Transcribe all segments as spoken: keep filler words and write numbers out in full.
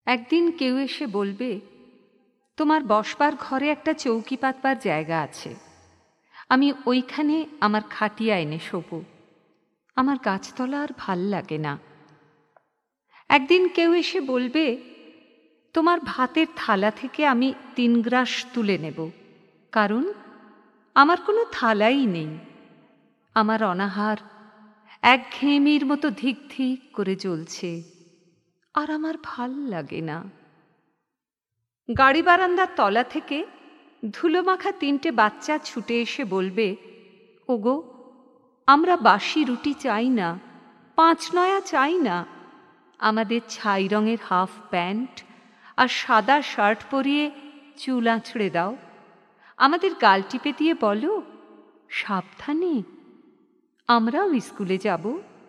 একদিন কেউ এসে বলবে, তোমার বসবার ঘরে একটা চৌকি পাতবার জায়গা আছে, আমি ওইখানে আমার খাটিয়া এনে শোবো। আমার গাছতলা আর ভাল লাগে না। একদিন কেউ এসে বলবে, তোমার ভাতের থালা থেকে আমি তিন গ্রাস তুলে নেব, কারণ আমার কোনো থালাই নেই। আমার অনাহার একঘেয়েমির মতো ধিক ধিক করে জ্বলছে, আর আমার ভাল লাগে না। গাড়ি বারান্দার তলা থেকে ধুলোমাখা তিনটে বাচ্চা ছুটে এসে বলবে, ওগো, আমরা বাসি রুটি চাই না, পাঁচ নয়া চাই না, আমাদের ছাই রঙের হাফ প্যান্ট আর সাদা শার্ট পরিয়ে চুল আঁচড়ে দাও, আমাদের গাল টিপে দিয়ে বলো, সাবধানে, আমরাও স্কুলে যাব।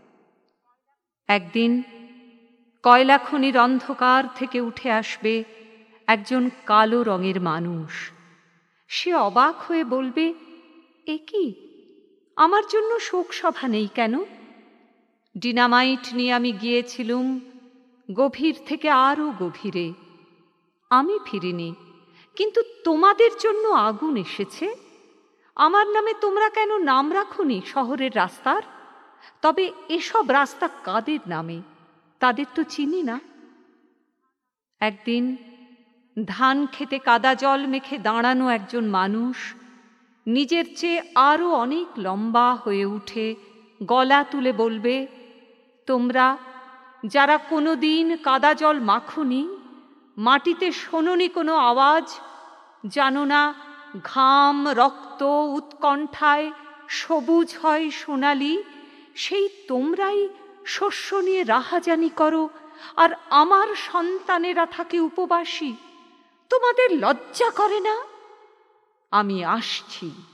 একদিন কয়লা খনির অন্ধকার থেকে উঠে আসবে একজন কালো রঙের মানুষ। সে অবাক হয়ে বলবে, এ কি, আমার জন্য শোকসভা নেই কেন? ডিনামাইট নিয়ে আমি গিয়েছিলুম গভীর থেকে আরও গভীরে, আমি ফিরিনি, কিন্তু তোমাদের জন্য আগুন এসেছে। আমার নামে তোমরা কেন নাম রাখোনি শহরের রাস্তার? তবে এসব রাস্তা কাদের নামে, তাদের তো চিনি না। একদিন ধান খেতে কাদা জল মেখে দাঁড়ানো একজন মানুষ নিজের চেয়ে আরও অনেক লম্বা হয়ে উঠে গলা তুলে বলবে, তোমরা যারা কোনো দিন কাদা জল মাখনি, মাটিতে শোনোনি কোনো আওয়াজ, জানো না ঘাম রক্ত উৎকণ্ঠায় সবুজ হয় সোনালি, সেই তোমরাই শস্য নিয়ে রাহাজানি করো, আর আমার সন্তানেরা থাকে উপবাসী। তোমাদের লজ্জা করে না? আমি আসছি।